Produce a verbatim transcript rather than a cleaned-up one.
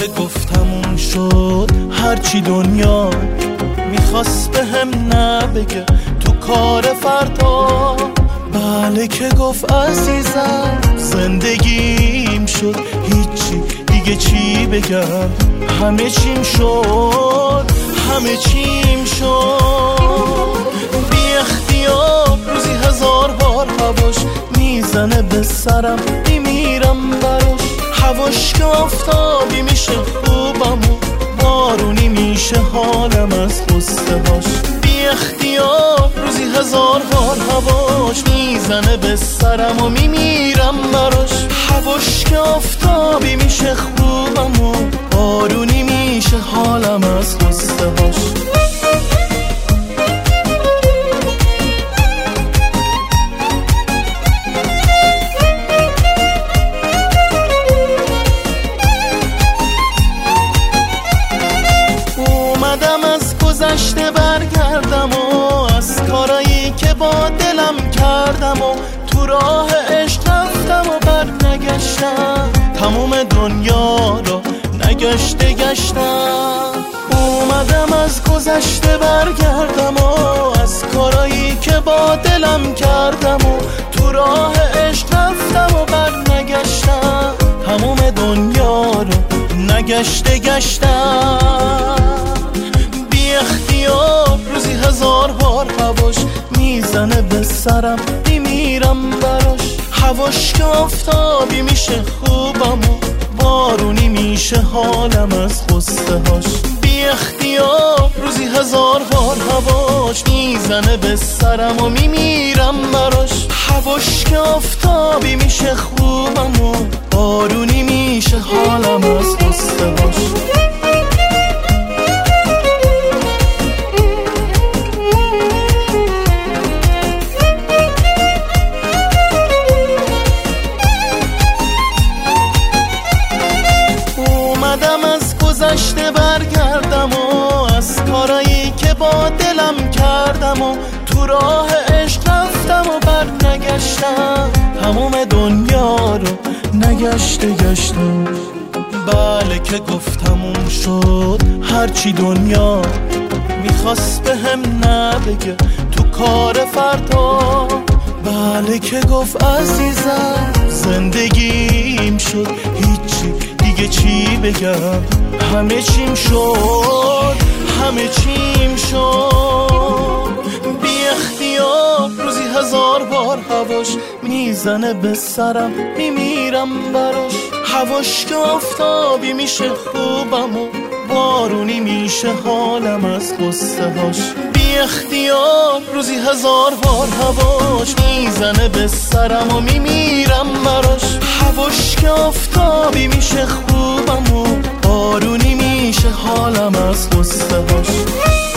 که گفتمون شد هرچی دنیا میخواست به هم نبگه تو کار فردا. بله که گفت عزیزم زندگیم شد هیچی دیگه چی بگم، همه چیم شد همه چیم شد. بی اختیار روزی هزار بار هواش میزنه به سرم میمیرم براش. هواش که آفتابی میشه خوبم و بارونی میشه حالم از غصه هاش. بی اختیار روزی هزار بار هواش میزنه به سرم و میمیرم براش. هواش که آفتابی میشه خوبم و بارونی میشه حالم از غصه هاش. گذشته برگردم و از کارایی که با دلم کردم و تو راه عشق رفتم و برنگشتم. تموم دنیا رو نگشته گشتم. اومدم از گذشته برگردم و از کارایی که با دلم کردم و تو راه عشق رفتم و برنگشتم. تموم دنیا رو نگشته گشتم. اختیار روزی هزار بار هواش میزنه به سرم میمیرم براش. هواش که آفتابی میشه خوبم و بارونی میشه حالم از غصه هاش. بی اختیار روزی هزار بار هواش میزنه به سرم و میمیرم براش. هواش که آفتابی میشه خوبم و بارونی میشه حالم از غصه هاش. گذشته برگردم و از کارایی که با دلم کردم و تو راه عشق رفتم و برنگشتم. تموم دنیا رو نگشته گشتم. بله که گفتمون شد هرچی دنیا میخواست به هم نبگه تو کار فردا. بله که گفت عزیزم زندگیم شد هیچی دیگه چی بگم، همه چیم شد همه چیم شد. بی اختیار روزی هزار بار هواش میزنه به سرم میمیرم براش. هواش که آفتابی میشه خوبم و بارونی میشه حالم از غصه هاش. بی اختیار روزی هزار بار هواش میزنه به سرم و میمیرم براش. هواش که آفتابی میشه خوبم و بارونی میشه حالم از غصه هاش.